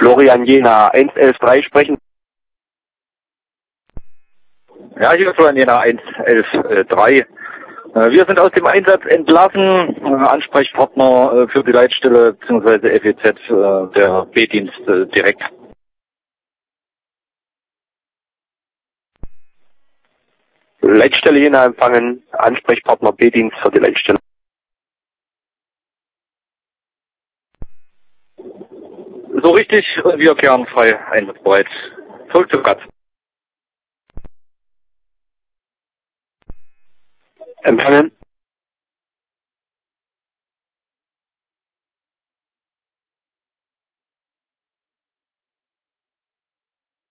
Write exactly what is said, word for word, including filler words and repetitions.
Florian Jena eins elf drei sprechen. Ja, hier ist Florian Jena eins elf drei. Wir sind aus dem Einsatz entlassen. Ansprechpartner für die Leitstelle bzw. F E Z, der B-Dienst direkt. Leitstelle Jena empfangen, Ansprechpartner B-Dienst für die Leitstelle. So richtig, wir kehren frei einsatzbereit. Zurück zu Gatz. Empfangen.